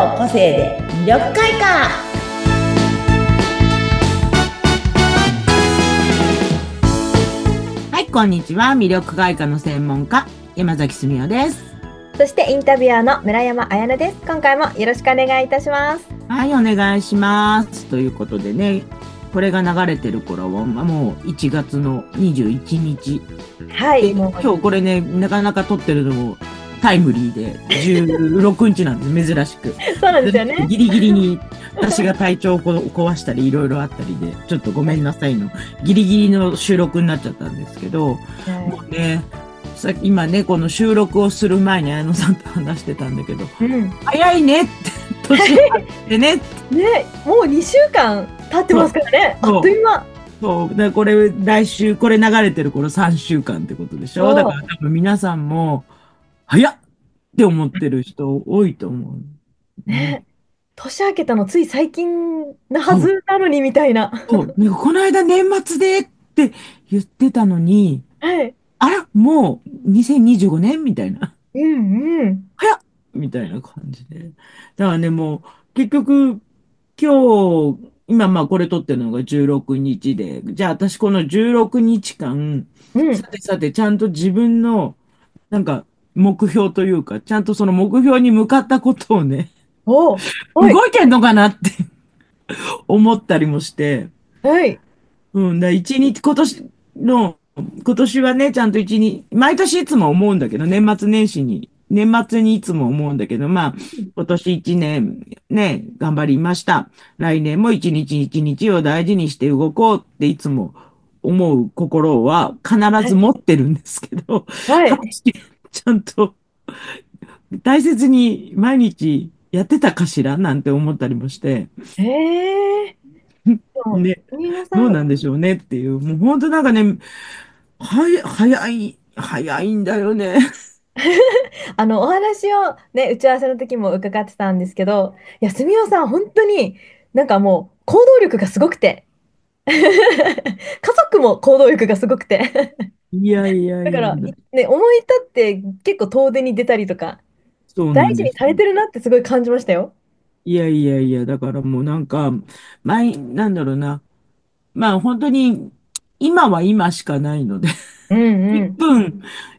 の個性で魅力開花。はい、こんにちは。魅力開花の専門家、山崎すみおです。 そしてインタビュアーの村山彩乃です。今回もよろしくお願いいたします。 はい、お願いします。ということでね、これが流れてる頃は、もう1月の21日。 はい。 今日これね、なかなか撮ってるのもタイムリーで、16日なんです、珍しく。 そうなんですよね。 ギリギリに私が体調を壊したりいろいろあったりで、ちょっとごめんなさいの、ギリギリの収録になっちゃったんですけど、もうね、今ね、この収録をする前に綾野さんと話してたんだけど、早いねって、年がってね。 ね、もう2週間経ってますからね。あっという間。 そう。これ、来週、これ流れてる頃3週間ってことでしょ。だから多分皆さんも、早っって思ってる人多いと思う。 ね、年明けたのつい最近なはずなのにみたいな。 そう。この間年末でって言ってたのに、 はい。 あら、もう2025年みたいな。 うんうん。 早っみたいな感じで。だからね、もう、結局、今日、今まあこれ撮ってるのが16日で、じゃあ私この16日間、 うん。 さてさてちゃんと自分の、なんか、目標というか、ちゃんとその目標に向かったことをね、 おー、はい。 動いてんのかなって思ったりもして、 はい。 うん、一日、今年はね、ちゃんと一日、毎年いつも思うんだけど、年末にいつも思うんだけど、まあ、今年一年ね、頑張りました。来年も一日一日を大事にして動こうっていつも思う心は必はい。 ず持ってるんですけど、 はい。 果たしてちゃんと大切に毎日やってたかしらなんて思ったりもして、 へえ。でも、 ね、 皆さん、 どうなんでしょうねっていう、もう本当なんかね、早いんだよね。 お話をね、打ち合わせの時も伺ってたんですけど、いや、すみおさん、本当になんかもう行動力がすごくて、家族も行動力がすごくて、 いやいやいや、 だから、ね、思い立って結構遠出に出たりとか、 そう大事になんですよ。 されてるなってすごい感じましたよ。 いやいやいや、だからもうなんか、なんだろうな。まあ本当に、今は今しかないので、 うんう 1 ん。 分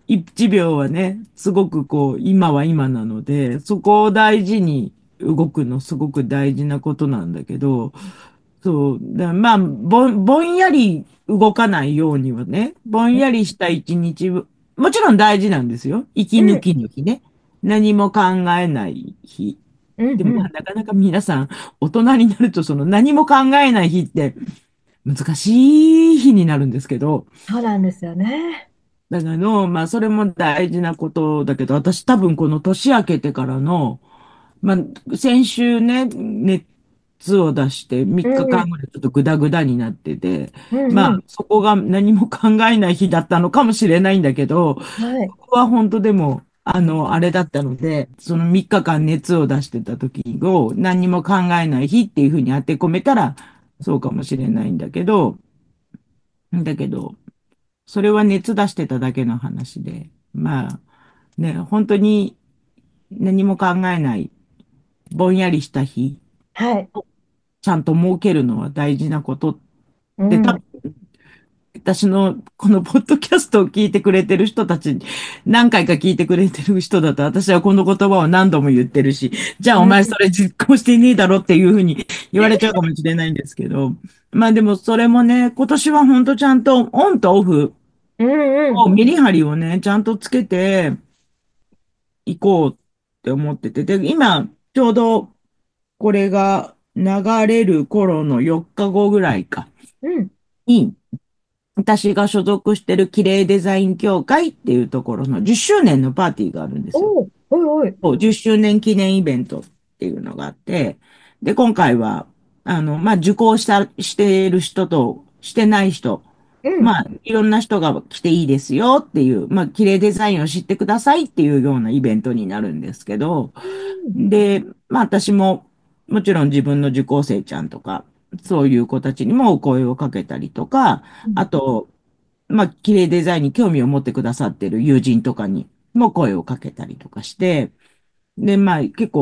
1秒はね、すごくこう、今は今なので、そこを大事に動くのすごく大事なことなんだけど、そう。まあ、ぼんやり動かないようにはね、ぼんやりした一日、もちろん大事なんですよ。息抜うんきの日ね。何も考えない日。でも、 うんうん。 なかなか皆さん、大人になると、その何も考えない日って難しい日になるんですけど、 そうなんですよね。 だからまあ、それも大事なことだけど、私多分この年明けてからの、まあ、先週ね、熱を出して3 うん日間ぐらいちょっとグダグダになってて、まあ、 うんうん。 そこが何も考えない日だったのかもしれないんだけど、 はい。 ここは本当でも、あれだったので、その3日間熱を出してた時を何も考えない日っていうふうに当て込めたら、そうかもしれないんだけど、それは熱出してただけの話で、まあ、ね、本当に何も考えない、ぼんやりした日、 はい。 ちゃんと設けるのは大事なことって多分、 うん。 私のこのポッドキャストを聞いてくれてる人たち、何回か聞いてくれてる人だと、私はこの言葉を何度も言ってるし、じゃあお前それ実行してねえだろっていうふうに言われちゃうかもしれないんですけど、まあでもそれもね、今年は本当ちゃんとオンとオフうんうん。 メリハリをね、ちゃんとつけていこうって思ってて、で、今、ちょうどこれが流れる頃の4日後ぐらいかうん。 に、私が所属してる綺麗デザイン協会っていうところの10周年のパーティーがあるんですよ。 おお、おいおい。 そう10周年記念イベントっていうのがあって、で、今回は、まあ、受講している人としてない人、 うん。 まあ、いろんな人が来ていいですよっていう、まあ、綺麗デザインを知ってくださいっていうようなイベントになるんですけど、 うんで、まあ、私も、もちろん自分の受講生ちゃんとか、そういう子たちにもお声をかけたりとか、あと、まあ、綺麗デザインに興味を持ってくださってる友人とかにも声をかけたりとかして、で、まあ、結構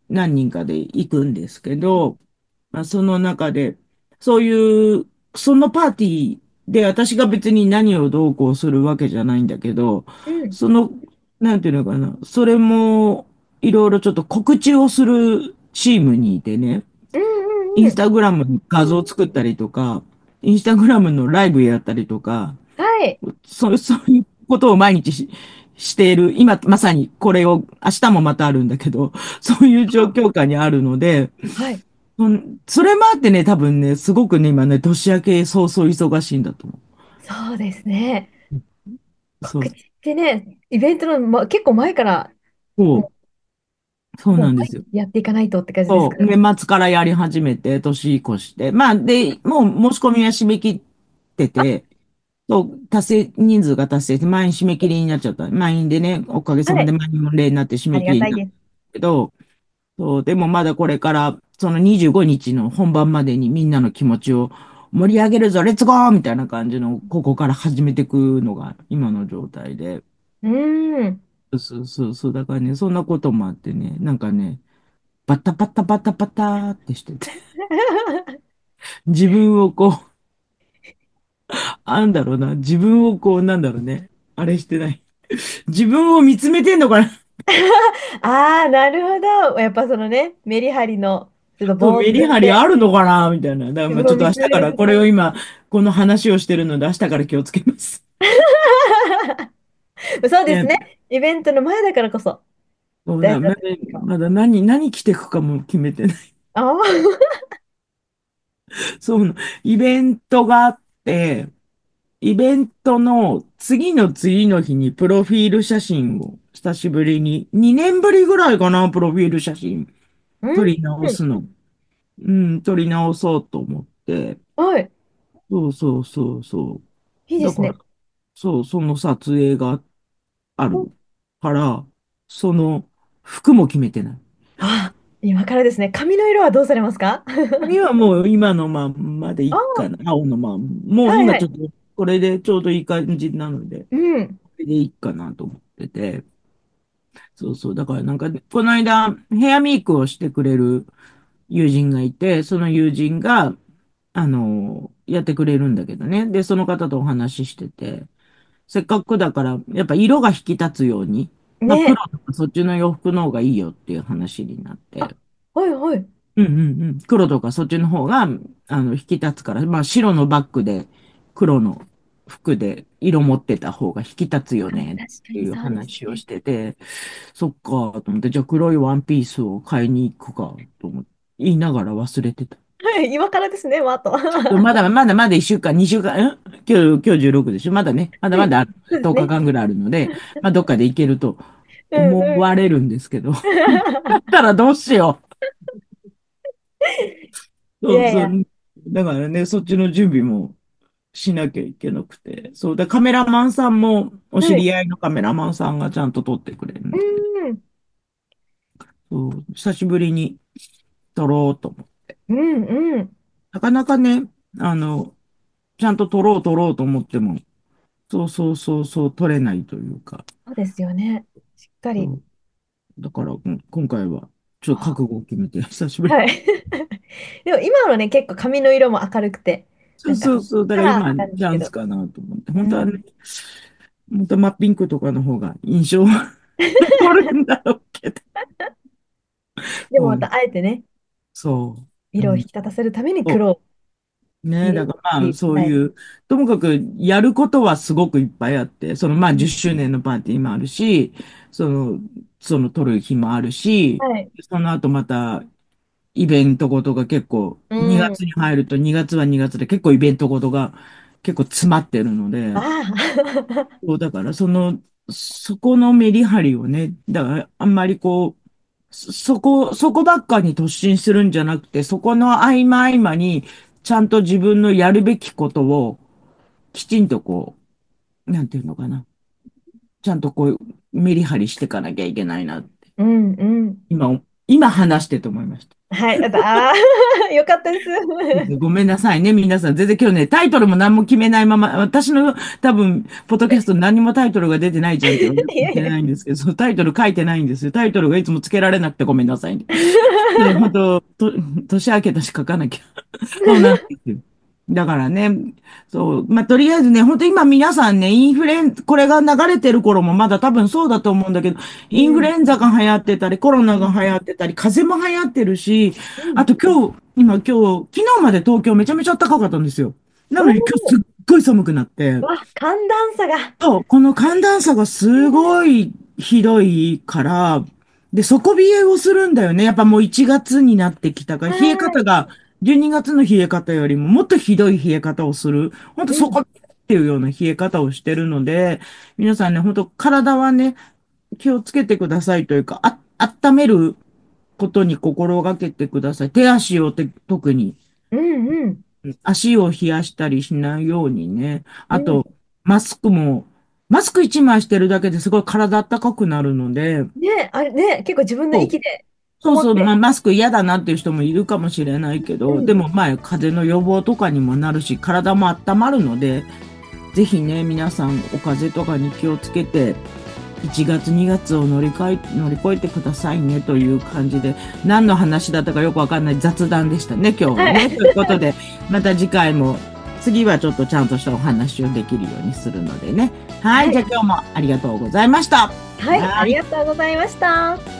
何人かで行くんですけど、まあ、その中で、そういう、そのパーティーで私が別に何をどうこうするわけじゃないんだけど、 うん。 その、なんていうのかな、それも、いろいろちょっと告知をするチームにいてね、 うんうんうん。 インスタグラムに画像を作ったりとか、インスタグラムのライブやったりとか、 はい。 そういうことを毎日している、今まさにこれを、明日もまたあるんだけど、そういう状況下にあるので、 はい。 それもあってね、多分ね、すごくね、今ね、年明け早々忙しいんだと思そうですね。 う。そう、 告知ってね、イベントの、結構前からもそうもうなんですよ。 毎日やっていかないとって感じですそう、 かね。 年末からやり始めて、年越して。まあ、で、もう申し込みは締め切ってあ、 て、そう、人数が達成して、満員締め切りになっちゃった。満員でね、おかげさはい。 まで満員御礼になって締あめ切りになったりがたいです。 けど、そう、でもまだこれから、その25日の本番までにみんなの気持ちを盛り上げるぞ、レッツゴーみたいな感じの、ここから始めていくのが今の状態で。 うーん。 そう、だからね、そんなこともあってね、なんかね、バタバタバタバタってしてて、自分をこう、なんだろうな、自分をこう、なんだろうね、あれしてない。自分を見つめてんのかな。 ああ、なるほど。やっぱそのね、メリハリの、ちょっとそう、 ぼーっメリハリあとして、 るのかなみたいな。だからまあちょっと自分を見明日から、 つめる。 これを今、この話をしてるので、明日から気をつけます。 そうですね。 ね、 イベントの前だからこそそうだ、 大事だと思うか。 まだ何着てくかも決めてない。 ああ、 そう、イベントがあって、イベントの次の日にプロフィール写真を久しぶりに、2年ぶりぐらいかな、プロフィール写真うん。 撮り直すの。うん、撮り直そうと思って。 はい。 そう。だから、 いいですね。 そう、その撮影があおるから、その服も決めてない。 あ、今からですね。髪の色はどうされますか？ 髪はもう今のまんまでいあいかな。青のまんま。もうはいはい。 今ちょっと、これでちょうどいい感じなので、 うん。 これでいいかなと思ってて。そう。だからなんか、この間、ヘアメイクをしてくれる友人がいて、その友人が、やってくれるんだけどね。で、その方とお話ししてて、せっかくだから、やっぱ色が引き立つように、まあ、黒ね。 とかそっちの洋服の方がいいよっていう話になっあ、 て、 はいはい。 黒とかそっちの方が、引き立つから、まあ、白のバッグで、黒の服で色持ってた方が引き立つよあ、確ねっていうかにそうです話をね。 してて、そっかと思って、じゃあ黒いワンピースを買いに行くかと思って、言いながら忘れてた。 はい、今からですね、もうあと。 まだ1週間、2週間、今日16でしょまだね、まだはい。 まだある10 そうですね。 日間ぐらいあるので、まあ、どっかで行けるとうん思うん。 われるんですけど、だったらどうしよう。そうそう。 いやいや。 だからね、そっちの準備もしなきゃいけなくて。そうだ、カメラマンさんも、お知はい。 り合いのカメラマンさんがちゃんと撮ってくれるうので、 ん。 そう、久しぶりに撮ろうと思う。 うんうん。 なかなかね、ちゃんと撮ろうと思っても、撮れないというか、 そうですよね。しっかり。 そうだから、今回は、ちょっとあ覚悟を決めて、久しぶり。 はい。でも今のね、結構髪の色も明るくて、なんか、 だから今、 カラーなんですけど。 チャンスかなと思って。 うん。 本当は真っピンクとかの方が印象は残るんだろうけど。 でもまたうん、 あえてね、 そう。 色を引き立たせるためにそ黒をうね、 入れだからまあ、 て、はい。 ともかくやることはすごくいっぱいあって、まあ10 うん周年のパーティーもあるし、その、撮る日もあるし、 はい。 その後またイベントごとが結構、 うん。 2月に入ると2月は2月で結構イベントごとが結構詰まってるのあで、 あ。 そうだからそこのメリハリをね、だからあんまりこう、そこばっかに突進するんじゃなくて、そこの合間合間に、ちゃんと自分のやるべきことを、きちんとこう、なんていうのかな。ちゃんとこう、メリハリしていかなきゃいけないなって、 うんうん。 今今話してと思いました。 はい。よかったです。 ごめんなさいね、皆さん。全然今日ね、タイトルも何も決めないまま、私の多分、ポッドキャスト何もタイトルが出てないじゃんって言いやいや。 ってないんですけど、そのタイトル書いてないんですよ。タイトルがいつもつけられなくてごめんなさいね。本当、年明けたし書かなきゃ。そうなんですよ。だからね、そう、まあ、とりあえずね、本当今皆さんね、インフルエン、これが流れてる頃もまだ多分そうだと思うんだけど、インフルうん。 エンザが流行ってたり、コロナが流行ってたり、風邪も流行ってるし、 うん。 あと今日、昨日まで東京めちゃめちゃ暖かかったんですよ。なおのに今日すー、 っごい寒くなって、 寒暖差が。 そう、この寒暖差がすごいひどいから、で、底冷えをするんだよね。やっぱもう1月になってきたから、 は冷え方い。 が12月の冷え方よりももっとひどい冷え方をする。ほんとうん。 底っていうような冷え方をしてるので、皆さんね、ほんと体はね、気をつけてくださいというか、温めることに心がけてください。手足を特に。 うんうん。 足を冷やしたりしないようにね。 うん。 あと、マスクも、マスク一枚してるだけですごい体暖かくなるので、 ね、あれね、結構自分のそう息でこそうそう、まあ、 もって。 マスク嫌だなっていう人もいるかもしれないけど、でうん。 もまあ、風邪の予防とかにもなるし、体も温まるので、ぜひね、皆さんお風邪とかに気をつけて、1月2月を乗り越えてくださいねという感じで、何の話だったかよくわかんない雑談でしたね、今日はね。 はい。 ということで、また次回も、次はちょっとちゃんとしたお話をできるようにするのでね。はい、じゃあはい。 今日もありがとうございました。 はい。あはい。 りがとうございました。